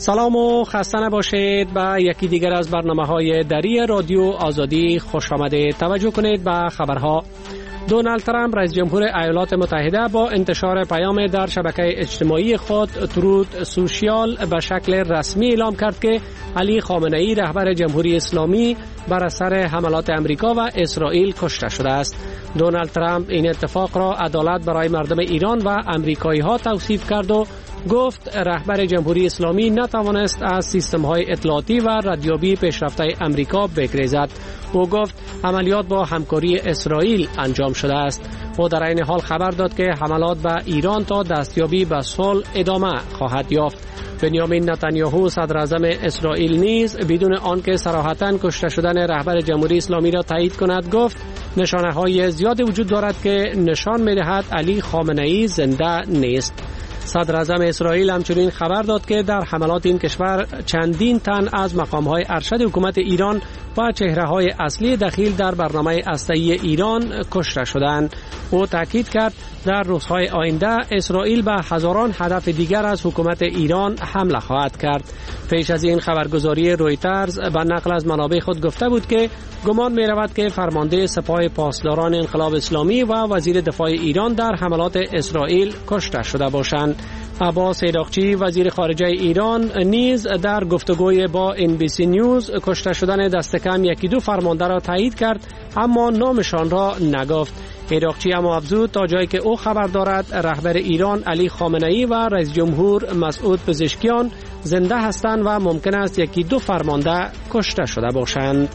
سلام و خسته نباشید. به یکی دیگر از برنامه‌های دری رادیو آزادی خوش آمدید. توجه کنید به خبرها. دونالد ترامپ رئیس جمهور ایالات متحده با انتشار پیام در شبکه اجتماعی خود ترود سوشیال به شکل رسمی اعلام کرد که علی خامنه‌ای رهبر جمهوری اسلامی بر اثر حملات امریکا و اسرائیل کشته شده است. دونالد ترامپ این اتفاق را عدالت برای مردم ایران و امریکایی‌ها توصیف کرد و گفت رهبر جمهوری اسلامی نتوانست از سیستم‌های اطلاعاتی و ردیابی پیشرفته امریکا بگریزد. او گفت عملیات با همکاری اسرائیل انجام شده است. او در این حال خبر داد که حملات به ایران تا دستیابی به صلح ادامه خواهد یافت. بنیامین نتانیاهو صدر اعظم اسرائیل نیز بدون آنکه صراحتاً کشته شدن رهبر جمهوری اسلامی را تایید کند گفت نشانه‌های زیادی وجود دارد که نشان می‌دهد علی خامنه‌ای زنده نیست. صدر اعظم اسرائیل همچنین خبر داد که در حملات این کشور چندین تن از مقام‌های ارشد حکومت ایران و چهره‌های اصلی دخیل در برنامه هسته‌ای ایران کشته شدند. او تاکید کرد در روزهای آینده اسرائیل به هزاران هدف دیگر از حکومت ایران حمله خواهد کرد. پیش از این خبرگزاری رویترز به نقل از منابع خود گفته بود که گمان می رود که فرمانده سپاه پاسداران انقلاب اسلامی و وزیر دفاع ایران در حملات اسرائیل کشته شده باشند. عباس عراقچی وزیر خارجه ایران نیز در گفتگوی با NBC نیوز کشته شدن دست کم یکی دو فرمانده را تایید کرد اما نامشان را نگفت. عراقچی اما افزود تا جایی که او خبر دارد رهبر ایران علی خامنه‌ای و رئیس جمهور مسعود پزشکیان زنده هستند و ممکن است یکی دو فرمانده کشته شده باشند.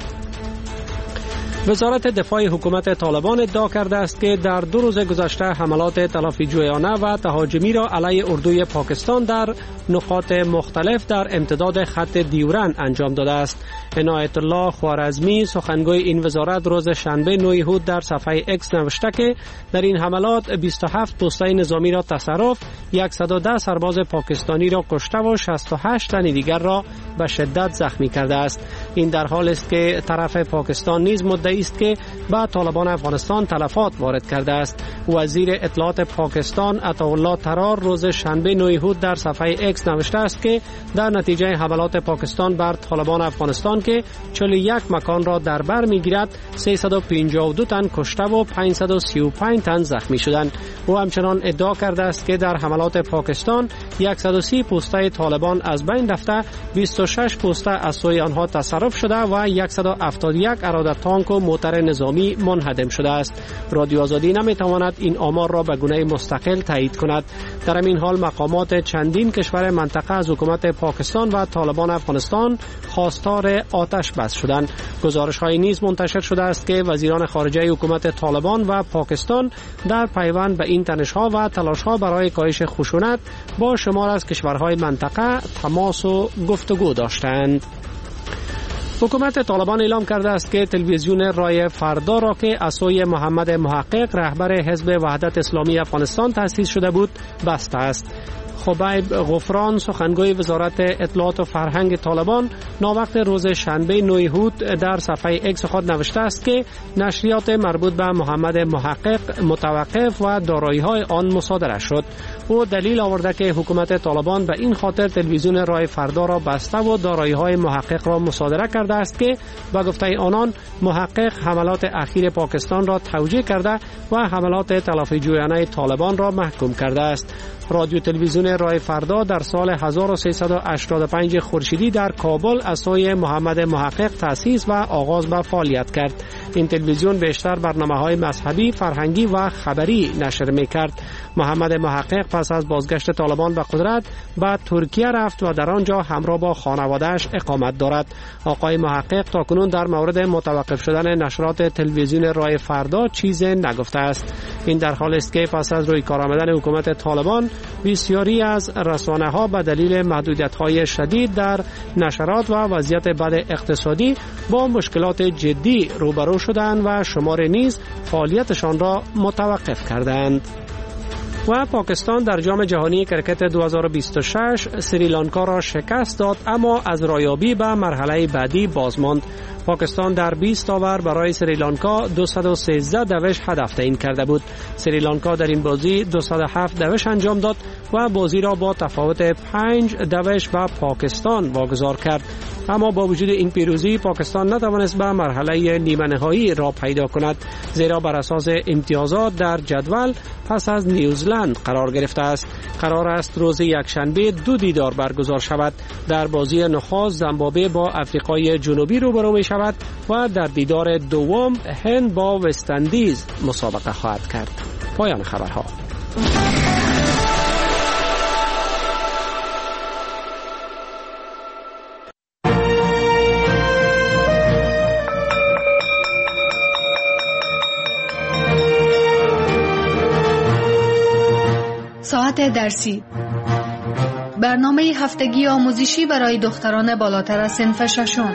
وزارت دفاع حکومت طالبان ادعا کرده است که در 2 روز گذشته حملات تلافی جویانه و تهاجمی را علیه اردوی پاکستان در نقاط مختلف در امتداد خط دیورن انجام داده است. عنایت الله خوارزمی سخنگوی این وزارت روز شنبه 9 اود در صفحه اکس نوشته که در این حملات 27 پوسته نظامی را تصرف، 110 سرباز پاکستانی را کشته و 68 تن دیگر را به شدت زخمی کرده است. این در حالی است که طرف پاکستان نیز مدعی است که به طالبان افغانستان تلفات وارد کرده است. وزیر اطلاعات پاکستان عطاالله طرار روز شنبه 9 اود در صفحه اکس نوشته است که در نتیجه حملات پاکستان بر طالبان افغانستان که 41 مکان را در بر میگیرد 352 تن کشته و 535 تن زخمی شدند. او همچنان ادعا کرده است که در حملات پاکستان 130 پوسته طالبان از بین رفته، 26 پوسته از سوی آنها تصرف شده و 171 اراده تانک و موتر نظامی منهدم شده است. رادیو آزادی نمیتواند این آمار را به گونه مستقل تایید کند. در این حال مقامات چندین کشور منطقه از حکومت پاکستان و طالبان افغانستان خواستار آتش بس شدند. گزارش‌های نیز منتشر شده است که وزیران خارجه حکومت طالبان و پاکستان در پیوند به این تنش‌ها و تلاش‌ها برای کاهش خشونت با شمار از کشورهای منطقه تماس و گفتگو داشتند. حکومت طالبان اعلام کرده است که تلویزیون رای فردا را که از سوی محمد محقق رهبر حزب وحدت اسلامی افغانستان تأسیس شده بود بسته است. خبیب غفران سخنگوی وزارت اطلاعات و فرهنگ طالبان ناوقت روز شنبه 9 اود در صفحه اکس خود نوشته است که نشریات مربوط به محمد محقق متوقف و دارایی‌های آن مصادره شد. او دلیل آورده که حکومت طالبان به این خاطر تلویزیون رای فردا را بسته و دارایی‌های محقق را مصادره کرده است که به گفته آنان محقق حملات اخیر پاکستان را توجیه کرده و حملات تلافی جویانه طالبان را محکوم کرده است. رادیو تلویزیون رای فردا در سال 1385 خورشیدی در کابل از سوی محمد محقق تأسیس و آغاز به فعالیت کرد. این تلویزیون بیشتر برنامه‌های مذهبی، فرهنگی و خبری نشر می‌کرد. محمد محقق پس از بازگشت طالبان به قدرت به ترکیه رفت و در آنجا همراه با خانواده‌اش اقامت دارد. آقای محقق تاکنون در مورد متوقف شدن نشرات تلویزیون رای فردا چیزی نگفته است. این در حالی است که پس از روی کار آمدن حکومت طالبان بسیاری از رسانه‌ها به دلیل محدودیت‌های شدید در نشرات و وضعیت بد اقتصادی با مشکلات جدی روبرو شدند و شمار نیز فعالیتشان را متوقف کردند. و پاکستان در جام جهانی کرکت 2026 سریلانکا را شکست داد اما از رایابی به مرحله بعدی باز ماند. پاکستان در 20 اوور برای سریلانکا 213 دوش هدف تعیین کرده بود. سریلانکا در این بازی 207 دوش انجام داد و بازی را با تفاوت 5 دوش به پاکستان واگذار کرد. اما با وجود این پیروزی پاکستان نتوانست به مرحله نیمه نهایی را پیدا کند، زیرا بر اساس امتیازات در جدول پس از نیوزلند قرار گرفته است. قرار است روز یکشنبه 2 دیدار برگزار شود. در بازی نخست زیمبابوه با افریقای جنوبی روبرو می شود و در دیدار دوم هند با وست اندیز مسابقه خواهد کرد. پایان خبرها. ساعت درسی، برنامه هفتگی آموزشی برای دختران بالاتر از صنف ششم.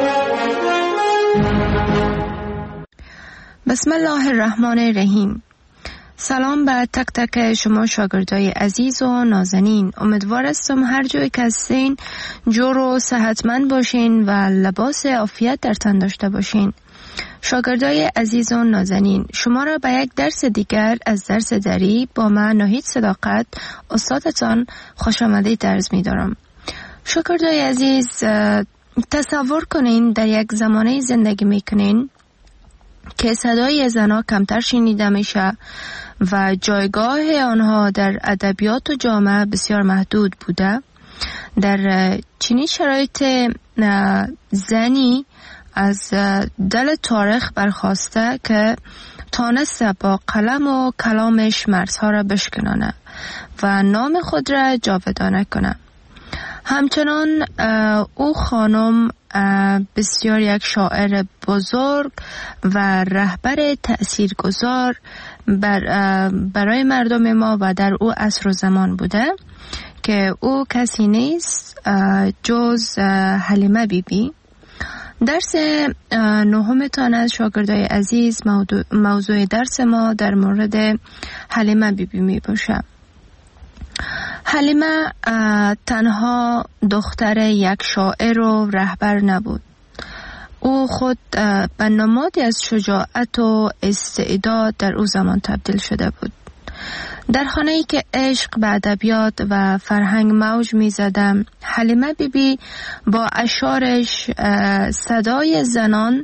بسم الله الرحمن الرحیم. سلام به تک تک شما شاگردای عزیز و نازنین. امیدوارم هر جایی که هستین جور و صحتمند باشین و لباس عافیت در تن داشته باشین. شاگردای عزیز و نازنین، شما را به یک درس دیگر از درس دری با من ناهید صداقت استادتان خوش آمدید عرض می دارم. شاگردای عزیز، تصور کنین در یک زمانه زندگی می کنین که صدای زنها کمتر شنیده میشه و جایگاه آنها در ادبیات و جامعه بسیار محدود بوده. در چنین شرایط زنی از دل تاریخ برخواسته که تانسته با قلم و کلامش مرزها را بشکنانه و نام خود را جاودانه کنه. همچنان او خانم بسیار یک شاعر بزرگ و رهبر تأثیرگذار برای مردم ما و در او عصر و زمان بوده که او کسی نیست جز حلیمه بیبی. درس نهمتان از شاگردای عزیز موضوع درس ما در مورد حلیمه بیبی می باشه. حلیمه تنها دختر یک شاعر و رهبر نبود. او خود به نمادی از شجاعت و استعداد در او زمان تبدیل شده بود. در خانه‌ای که عشق به ادبیات و فرهنگ موج می‌زد، حلیمه بیبی با اشعارش صدای زنان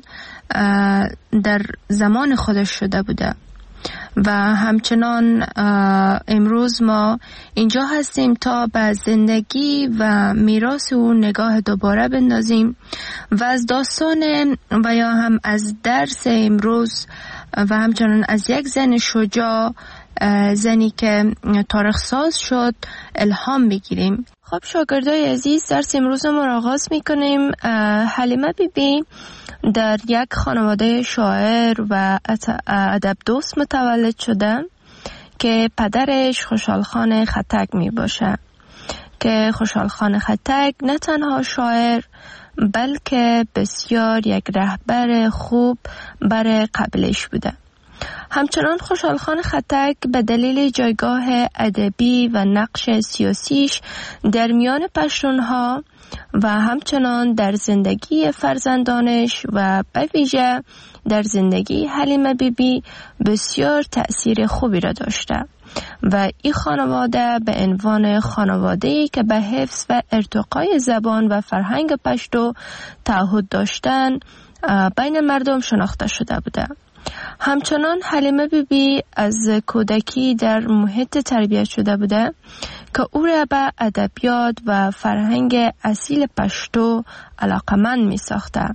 در زمان خودش شده بوده و همچنان امروز ما اینجا هستیم تا به زندگی و میراث او نگاه دوباره بندازیم و از داستان و یا هم از درس امروز و همچنان از یک زن شجاع، زنی که تاریخ ساز شد، الهام بگیریم. خب شاگردای عزیز، درس امروز ما را آغاز میکنیم. حلیمه بیبی در یک خانواده شاعر و ادب دوست متولد شده که پدرش خوشحال خان خټک می باشه که خوشحال خان خټک نه تنها شاعر بلکه بسیار یک رهبر خوب برای قبیله‌اش بوده. همچنان خوشحال خان خټک به دلیل جایگاه ادبی و نقش سیاسیش در میان پشتونها و همچنان در زندگی فرزندانش و به ویژه در زندگی حلیمه بیبی بسیار تأثیر خوبی را داشته و این خانواده به عنوان خانواده‌ای که به حفظ و ارتقای زبان و فرهنگ پشتو تعهد داشتن بین مردم شناخته شده بوده. همچنان حلیمه بیبی از کودکی در محیط تربیت شده بوده که او را به ادبیات و فرهنگ اصیل پشتو علاقمند می ساخته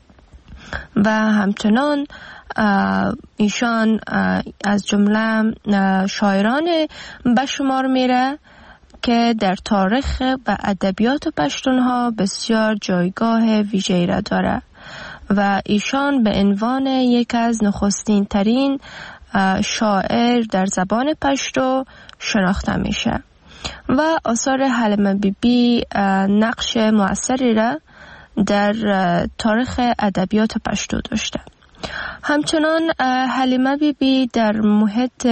و همچنان ایشان از جمله شاعران به شمار میره که در تاریخ و ادبیات پشتونها بسیار جایگاه ویژه‌ای را داره و ایشان به عنوان یک از نخستین ترین شاعر در زبان پشتو شناخته میشه و آثار حلیمه بیبی نقش مؤثری را در تاریخ ادبیات پشتو داشته. همچنان حلیمه بیبی در محیط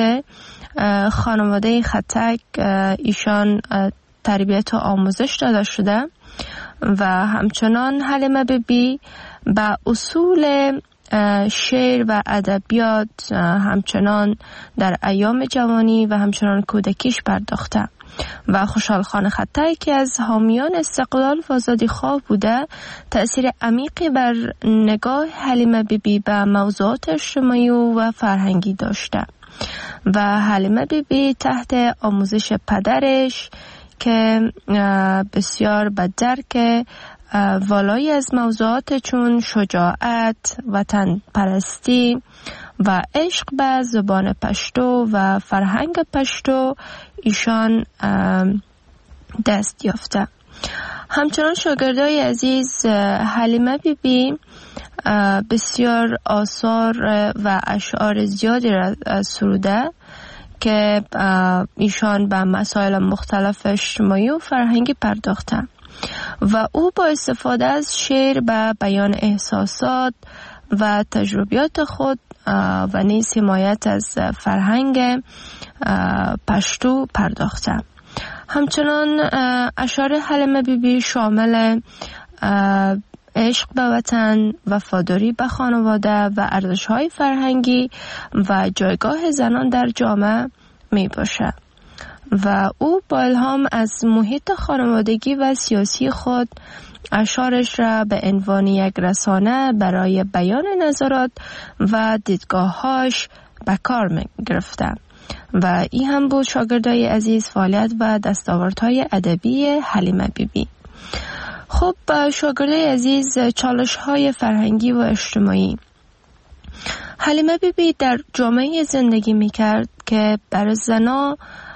خانواده خټک ایشان تربیت و آموزش داده شده و همچنان حلیمه بیبی به اصول شعر و ادبیات همچنان در ایام جوانی و همچنان کودکیش پرداخته و خوشحال خان خطایی که از حامیان استقلال و آزادیخواه بوده تأثیر عمیقی بر نگاه حلیمه بیبی به موضوعات اجتماعی و فرهنگی داشته و حلیمه بیبی تحت آموزش پدرش که بسیار به درک والایی از موضوعات چون شجاعت، وطن پرستی و عشق به زبان پشتو و فرهنگ پشتو ایشان دست یافته. همچنان شاگردای عزیز حلیمه بیبی بسیار آثار و اشعار زیادی را سروده که ایشان به مسائل مختلف اجتماعی و فرهنگی پرداخته و او با استفاده از شعر به بیان احساسات و تجربیات خود و نیز حمایت از فرهنگ پشتو پرداخته. همچنان اشعار حلیمه بیبی شامل عشق به وطن، وفاداری به خانواده و ارزش‌های فرهنگی و جایگاه زنان در جامعه می باشه و او با الهام از محیط خانوادگی و سیاسی خود اشعارش را به عنوان یک رسانه برای بیان نظرات و دیدگاه‌هاش به کار می گرفته و این هم بود شاگردای عزیز فعالیت و دستاوردهای ادبی حلیمه بیبی. خب شاگردای عزیز چالش‌های فرهنگی و اجتماعی. حلیمه بیبی در جامعه زندگی می‌کرد که برای زنان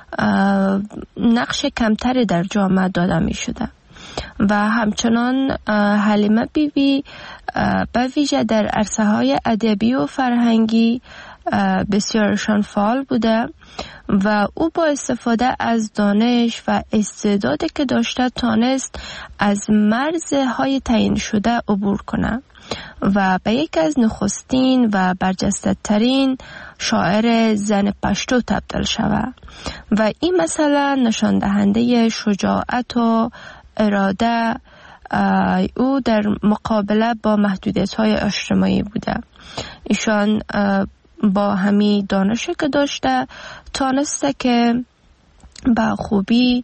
نقش کمتری در جامعه داده می‌شده و همچنان حلیمه بیبی به ویژه در عرصه‌های ادبی و فرهنگی بسیارشان فعال بوده و او با استفاده از دانش و استعدادی که داشته تانست از مرزهای تعیین شده عبور کنه و به یکی از نخستین و برجسته ترین شاعر زن پشتو تبدیل شود و این مثلا نشان دهنده شجاعت و اراده او در مقابله با محدودیت‌های اجتماعی بوده. ایشان با همین دانشی که داشته تانسته که با خوبی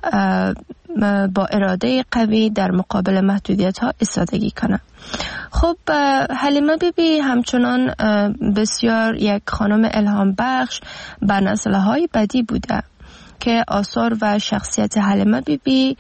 با اراده قوی در مقابل محدودیت ها ایستادگی کنه. خب حلیمه بیبی همچنان بسیار یک خانم الهام بخش به نسل‌های بعدی بوده که آثار و شخصیت حلیمه بیبی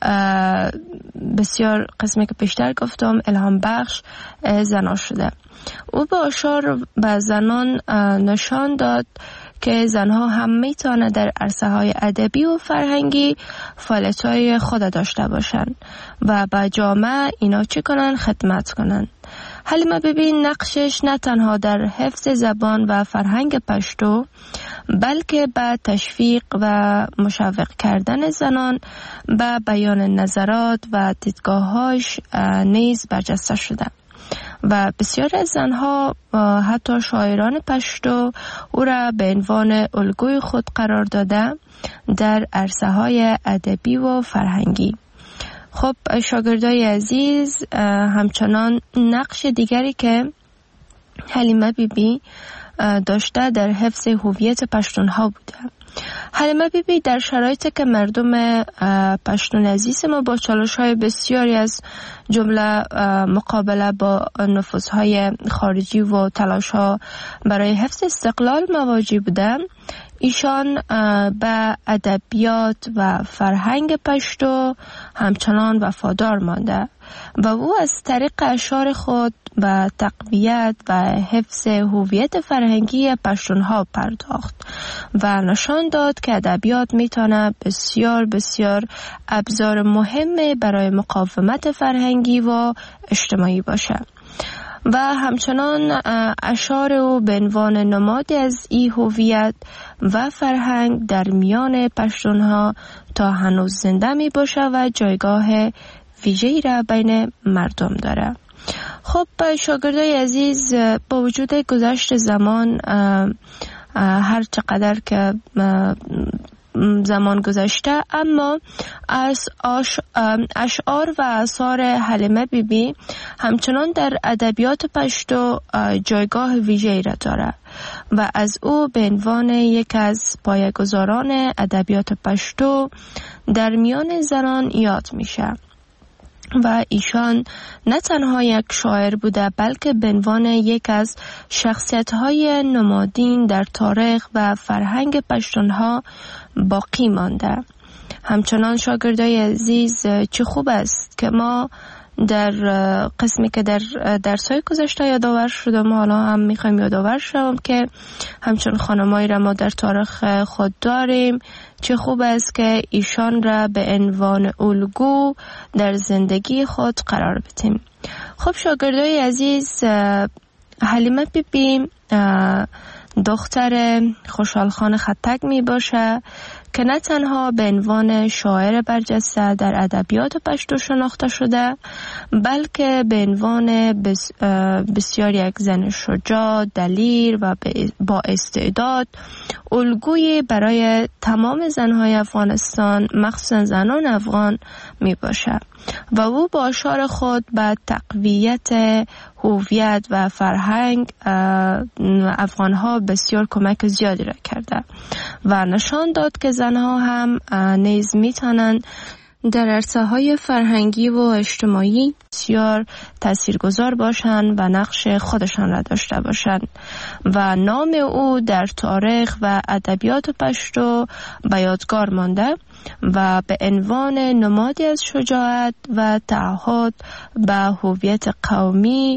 بسیار قسمی که پیشتر گفتم الهام بخش زنان شده. او با اشعار به زنان نشان داد که زنها هم میتونه در عرصه‌های ادبی و فرهنگی فعالیت‌های خود داشته باشند و به جامعه اینا چی کنن؟ خدمت کنن. حلیمه بیبی نقشش نه تنها در حفظ زبان و فرهنگ پشتو بلکه به تشویق و مشوق کردن زنان به بیان نظرات و دیدگاه‌هاش نیز برجسته شده و بسیار از زنها حتی شاعران پشتو او را به عنوان الگوی خود قرار داده در عرصه‌های ادبی و فرهنگی. خب شاگردای عزیز همچنان نقش دیگری که حلیمه بیبی داشته در حفظ هویت پشتونها بوده. حلیمه بیبی در شرایطی که مردم پشتون عزیز ما با چالش‌های بسیاری از جمله مقابله با نفوذهای خارجی و تلاش‌ها برای حفظ استقلال مواجه بودند، ایشان به ادبیات و فرهنگ پشتو همچنان وفادار مانده و او از طریق اشعار خود به تقویت و حفظ هویت فرهنگی پشتونها پرداخت و نشان داد که ادبیات میتونه بسیار بسیار ابزار مهم برای مقاومت فرهنگی و اجتماعی باشه و همچنان اشعار او به عنوان نمادی از این هویت و فرهنگ در میان پشتونها تا هنوز زنده می باشه و جایگاه ویژه‌ای را بین مردم داره. خب شاگردای عزیز، با وجود گذشت زمان هر چقدر که زمان گذشته، اما از اشعار و آثار حلیمه بیبی همچنان در ادبیات پشتو جایگاه ویژه‌ای را دارد و از او به عنوان یک از پایه‌گذاران ادبیات پشتو در میان زنان یاد میشه. و ایشان نه تنها یک شاعر بوده بلکه به عنوان یک از شخصیت‌های نمادین در تاریخ و فرهنگ پشتونها باقی مانده. همچنان شاگردای عزیز، چه خوب است که ما در قسمی که در درس‌های گذشته یادآور شدم، حالا هم می‌خوایم یادآور شوم که همچون خانمایی را ما در تاریخ خود داریم. چه خوب است که ایشان را به عنوان الگو در زندگی خود قرار بدیم. خب شاگردای عزیز، حلیمه بیبی دختر خوشحال خان خطک می باشه که نه تنها به عنوان شاعر برجسته در ادبیات پشتو شناخته شده، بلکه به عنوان بسیار یک زن شجاع، دلیر و با استعداد، الگوی برای تمام زنهای افغانستان، مخصوصا زنان افغان می باشه و او با اشعار خود به تقویت هویت و فرهنگ افغانها بسیار کمک زیادی را کرده و نشان داد که زنها هم نیز میتونند در عرصه‌های فرهنگی و اجتماعی بسیار تاثیرگذار باشند و نقش خودشان را داشته باشند و نام او در تاریخ و ادبیات پشتو به یادگار مانده و به عنوان نمادی از شجاعت و تعهد به هویت قومی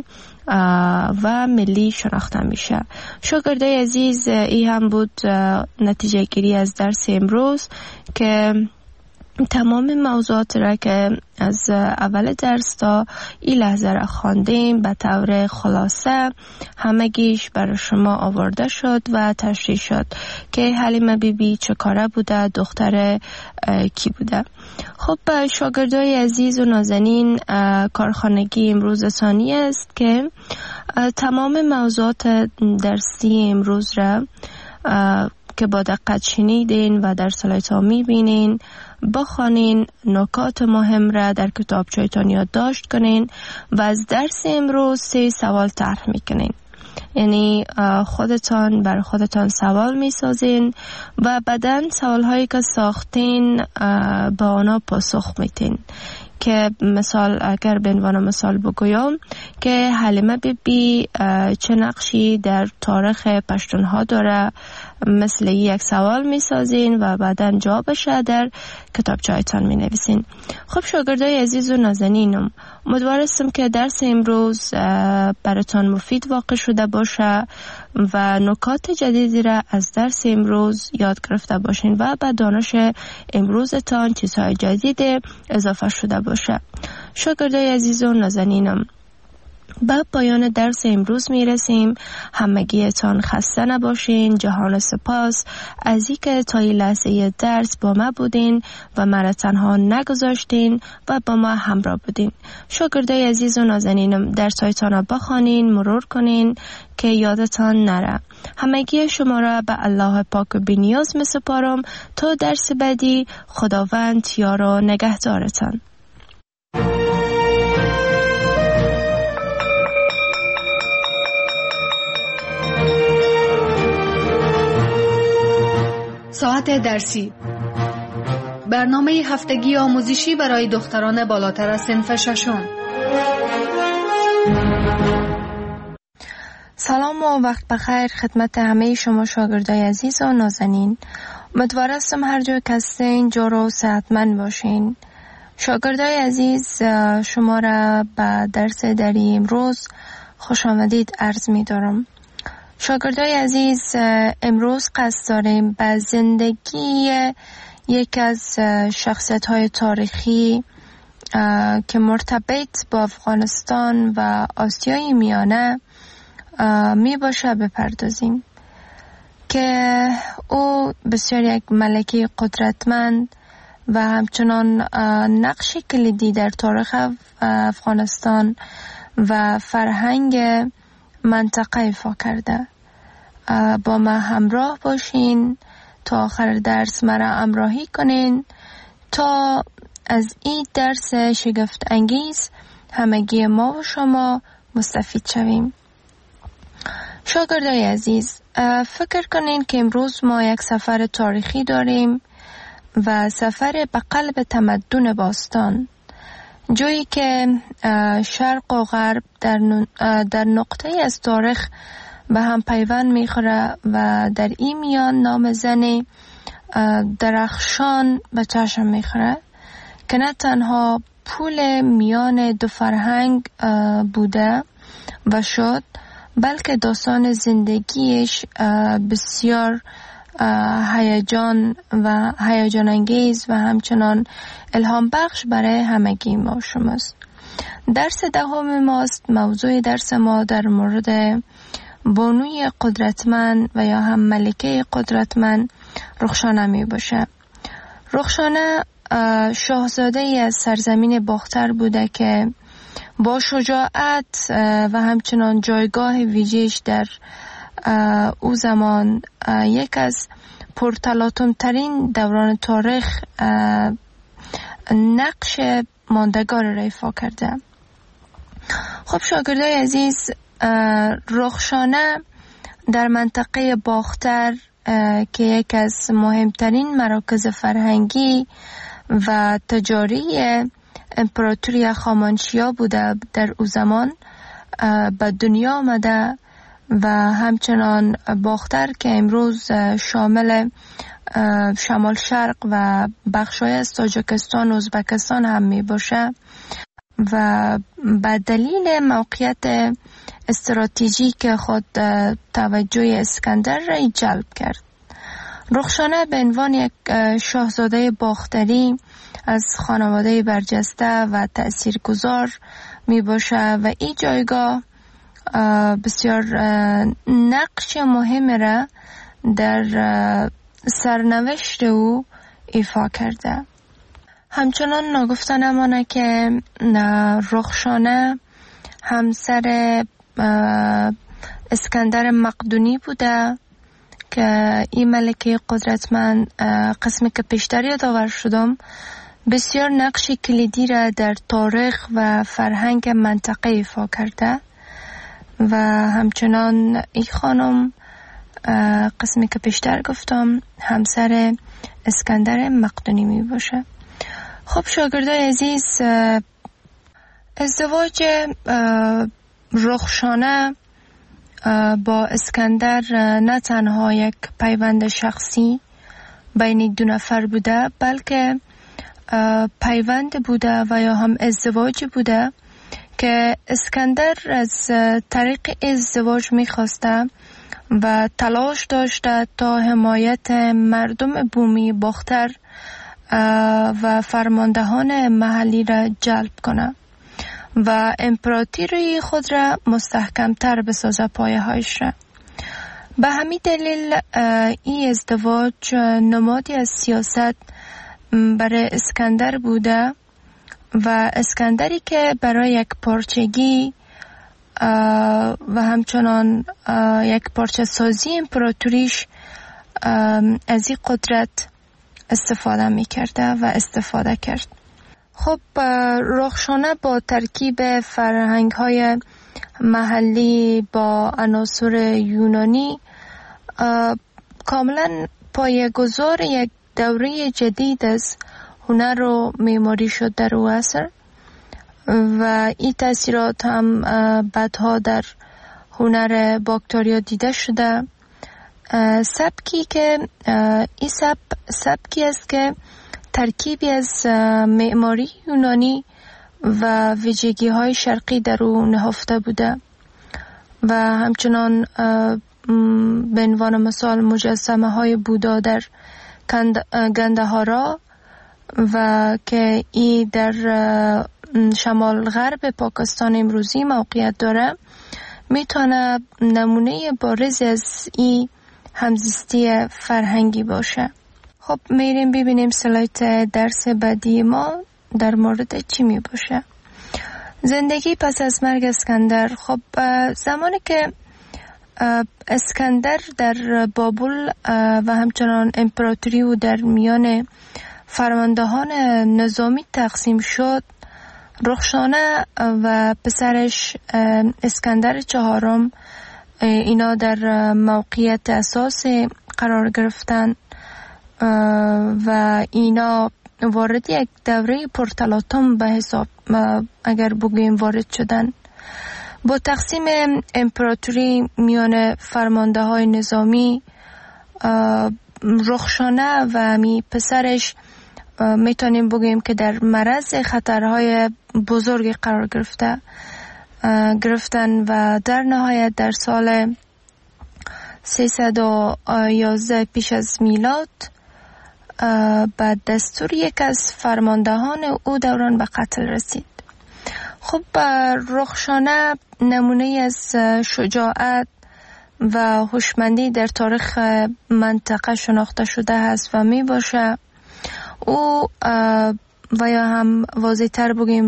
و ملی شناخته میشه. شاگردای عزیز، این هم بود نتیجه گیری از درس امروز که تمام موضوعات را که از اول درس تا این لحظه را خواندیم به طور خلاصه همگیش برای شما آورده شد و تشریح شد که حلیمه بیبی چه کاره بوده، دختر کی بوده. خب شاگردای عزیز و نازنین، کارخانگی امروز ثانی است که تمام موضوعات درسی امروز را که با دقت شنیدین و در سلایت‌ها می‌بینین بخوانین، نکات مهم را در کتابچه‌تان یادداشت کنین و از درس امروز 3 سوال طرح می‌کنین. یعنی خودتان بر خودتان سوال می‌سازین و بعداً سوال‌هایی که ساختین با آنها پاسخ میدین. که مثال اگر به عنوان مثال بگویم که حلیمه بیبی چه نقشی در تاریخ پشتونها داره، مثل یک سوال می سازین و بعدا جوابش در کتابچه‌تان می نویسین. خب شاگردای عزیز و نازنینم، امیدوارم که درس امروز براتان مفید واقع شده باشه و نکات جدیدی را از درس امروز یاد گرفته باشین و به دانش امروزتان چیزهای جدید اضافه شده باشه. شاگردای عزیز و نازنینم، به پایان درس امروز میرسیم. همگیتان خسته نباشین. جهان سپاس از اینکه تا این لحظه درس با ما بودین و مرا تنها نگذاشتین و با ما همراه بودین. شاگردای عزیز و نازنینم، درسایتان را بخوانین، مرور کنین که یادتان نره. همگی شما را به الله پاک و بی‌نیاز میسپارم تا درس بعدی. خداوند یار و نگهدارتان. ساعت درسی، برنامه هفتگی آموزشی برای دختران بالاتر از صنف ششم. سلام و وقت بخیر خدمت همه شما شاگردای عزیز و نازنین. امیدوارم هر جا که هستین جور و صحتمند باشین. شاگردای عزیز، شما را به درس دری امروز خوش آمدید عرض می دارم. شاگردای عزیز، امروز قصد داریم به زندگی یک از شخصیت‌های تاریخی که مرتبط با افغانستان و آسیای میانه می باشه بپردازیم که او بسیار یک ملکه قدرتمند و همچنان نقش کلیدی در تاریخ افغانستان و فرهنگ منطقه ایفا کرده. با ما همراه باشین تا آخر درس مرا همراهی کنین تا از این درس شگفت انگیز همگی ما و شما مستفید شویم. شاگردای عزیز، فکر کنین که امروز ما یک سفر تاریخی داریم و سفر به قلب تمدن باستان، جایی که شرق و غرب در نقطه از تاریخ به هم پیوند میخوره و در این میان نام زن درخشان به چشم میخوره که نه تنها پول میان دو فرهنگ بوده و شد، بلکه داستان زندگیش بسیار هیجان انگیز و همچنان الهام بخش برای همگی ما شماست. درس دهم ماست. موضوع درس ما در مورد بانوی قدرتمند و یا هم ملکه قدرتمند رخشانه می باشه. رخشانه شاهزاده ای از سرزمین باختر بوده که با شجاعت و همچنان جایگاه ویژه‌اش در او زمان یک از پرتلاطم ترین دوران تاریخ نقش ماندگار را ایفا کرده. خب شاگردای عزیز، رخشانه در منطقه باختر که یک از مهمترین مراکز فرهنگی و تجاری امپراتوری هخامنشیا بوده در او زمان به دنیا آمده و همچنان باختر که امروز شامل شمال شرق و بخشای از تاجیکستان و ازبکستان هم می باشه و به دلیل موقعیت استراتژیک خود توجه اسکندر را جلب کرد. رخشانه به عنوان یک شاهزاده باختری از خانواده برجسته و تأثیرگذار می باشه و این جایگاه بسیار نقش مهم را در سرنوشت او ایفا کرده. همچنان نگفته نمانه که رخشانه همسر اسکندر مقدونی بوده که این ملکه قدرتمند، قسمی که پیشتر یادآور شدم، بسیار نقش کلیدی را در تاریخ و فرهنگ منطقه ایفا کرده و همچنان این خانم قسمی که پیشتر گفتم همسر اسکندر مقدونی می باشه. خب شاگردای عزیز، ازدواج رخشانه با اسکندر نه تنها یک پیوند شخصی بین دو نفر بوده، بلکه پیوند بوده و یا هم ازدواج بوده که اسکندر از طریق ازدواج میخواسته و تلاش داشته تا حمایت مردم بومی باختر و فرماندهان محلی را جلب کنه و امپراتوری خود را مستحکمتر بسازه، پایه هایش را. به همین دلیل این ازدواج نمادی از سیاست برای اسکندر بوده و اسکندری که برای یک پارچگی و همچنان یک پارچه سازی امپراتوریش از این قدرت استفاده می کرده و استفاده کرد. خب رخشانه با ترکیب فرهنگ های محلی با عناصر یونانی کاملا پایه‌گذار یک دوره جدید از هنر و معماری شد در او عصر و این تاثیرات هم بعدها در هنر باکتریا دیده شده. سبکی که این سبکی است که ترکیبی از معماری یونانی و ویژگی های شرقی در او نهفته بوده و همچنان به عنوان مثال مجسمه های بودا در گندهارا و که ای در شمال غرب پاکستان امروزی موقعیت داره میتونه نمونه بارز از این همزیستی فرهنگی باشه. خب میریم ببینیم سلایت درس بعدی ما در مورد چی می باشه. زندگی پس از مرگ اسکندر. خب زمانی که اسکندر در بابل و همچنان امپراتوری و در میان فرماندهان نظامی تقسیم شد، رخشانه و پسرش اسکندر چهارم اینا در موقعیت اساسی قرار گرفتن و اینا وارد یک دوره پرتلاطم به حساب اگر بگوییم وارد شدن. با تقسیم امپراتوری میان فرمانده های نظامی، رخشانه و پسرش میتونیم بگوییم که در معرض خطرهای بزرگی قرار گرفتن و در نهایت در سال 311 پیش از میلاد بعد دستور یک از فرماندهان او دوران به قتل رسید. خب رخشانه نمونه از شجاعت و هوشمندی در تاریخ منطقه شناخته شده است و می باشه. او و یا هم واضح تر بگیم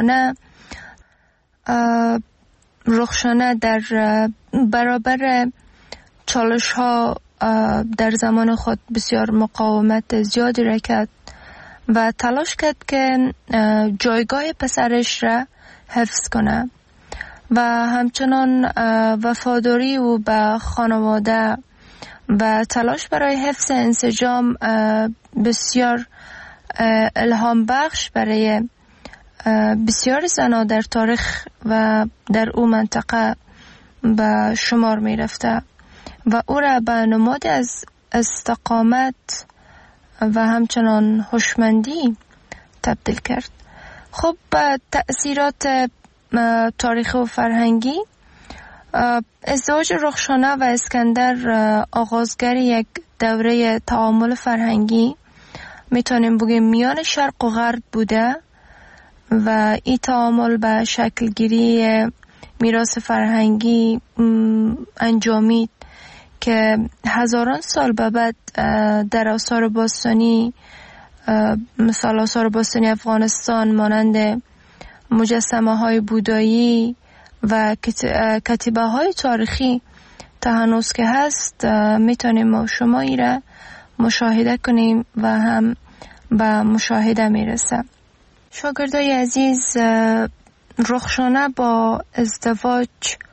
رخشانه در برابر چالش ها در زمان خود بسیار مقاومت زیادی را کرد و تلاش کرد که جایگاه پسرش را حفظ کنه و همچنان وفاداری او به خانواده و تلاش برای حفظ انسجام بسیار الهام بخش برای بسیار زنان در تاریخ و در او منطقه به شمار می رفته و او را به نماد از استقامت و همچنان هوشمندی تبدیل کرد. خب تأثیرات تاریخی و فرهنگی، ازدواج رخشانه و اسکندر آغازگر یک دوره تعامل فرهنگی میتونیم بگیم میان شرق و غرب بوده و این تعامل به شکل گیری میراث فرهنگی انجامید که هزاران سال بعد در آثار باستانی، مثال آثار باستانی افغانستان مانند مجسمه های بودایی و کتیبه های تاریخی تا هنوز که هست میتونیم ما شما ای را مشاهده کنیم و هم به مشاهده میرسه. شاگردای عزیز، رخشانه با ازدواج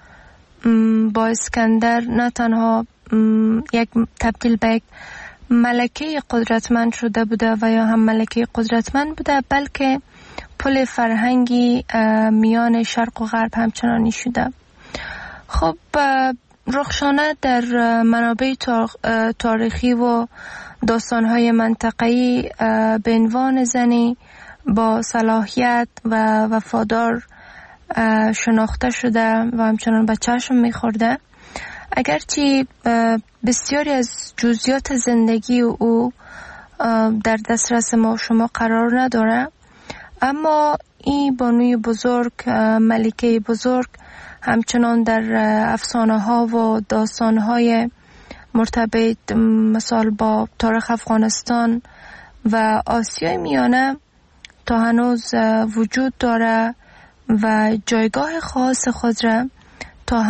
با اسکندر نه تنها یک تبدیل به یک ملکه قدرتمند شده بوده و یا هم ملکه قدرتمند بوده، بلکه پل فرهنگی میان شرق و غرب همچنانی شده. خب رخشانه در منابع تاریخی و داستان‌های منطقه‌ای به عنوان زنی با صلاحیت و وفادار شناخته شده و همچنان به چشم می‌خورده. اگرچه بسیاری از جزئیات زندگی او در دسترس ما شما قرار نداره، اما این بانوی بزرگ، ملکه بزرگ، همچنان در افسانه ها و داستان های مرتبط مثال با تاریخ افغانستان و آسیای میانه تا هنوز وجود داره و جایگاه خاص خود را تا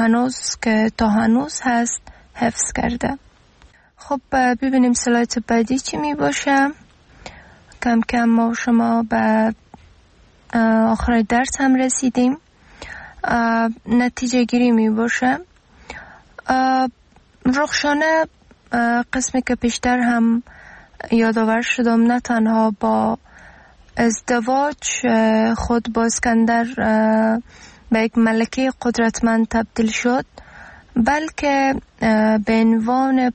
هنوز هست حفظ کرده. خب ببینیم سلایت بعدی چی می باشه. کم کم ما شما به آخر درس هم رسیدیم. نتیجه گیری می باشه. رخشانه قسمی که پیشتر هم یادآور شدم نه تنها با ازدواج خود با اسکندر به یک ملکه قدرتمند تبدیل شد، بلکه به عنوان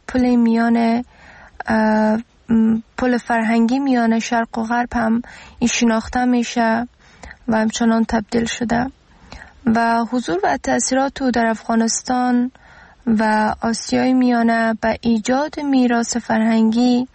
پل فرهنگی میان شرق و غرب هم این شناخته میشه و همچنان تبدیل شده و حضور و تأثیرات او در افغانستان و آسیای میانه به ایجاد میراث فرهنگی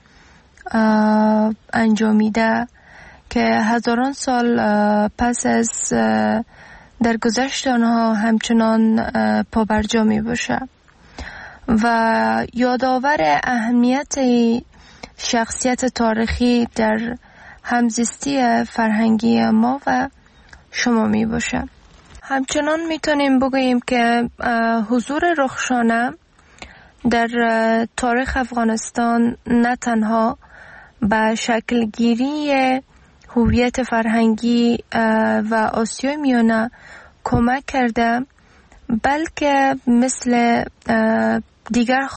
انجامیده که هزاران سال پس از درگذشت آنها همچنان پابرجا می باشه و یادآور اهمیت شخصیت تاریخی در همزیستی فرهنگی ما و شما می باشه. همچنان میتونیم بگوییم که حضور رخشانه در تاریخ افغانستان نه تنها به شکلگیری هویت فرهنگی و آسیای میانه کمک کرده، بلکه مثل دیگر